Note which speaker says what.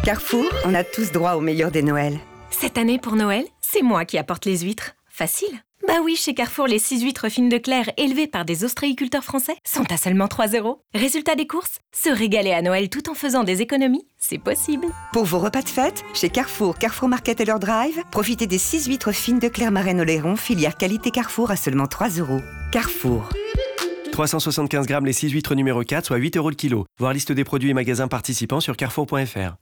Speaker 1: Carrefour, on a tous droit au meilleur des Noëls.
Speaker 2: Cette année, pour Noël, c'est moi qui apporte les huîtres. Facile. Bah oui, chez Carrefour, les 6 huîtres fines de Clerc élevées par des ostréiculteurs français sont à seulement 3 €. Résultat des courses, se régaler à Noël tout en faisant des économies, c'est possible.
Speaker 1: Pour vos repas de fête, chez Carrefour, Carrefour Market et leur drive, profitez des 6 huîtres fines de Clerc Marraine Oléron, filière qualité Carrefour à seulement 3 €. Carrefour.
Speaker 3: 375 grammes les 6 huîtres numéro 4, soit 8 € le kilo. Voir liste des produits et magasins participants sur carrefour.fr.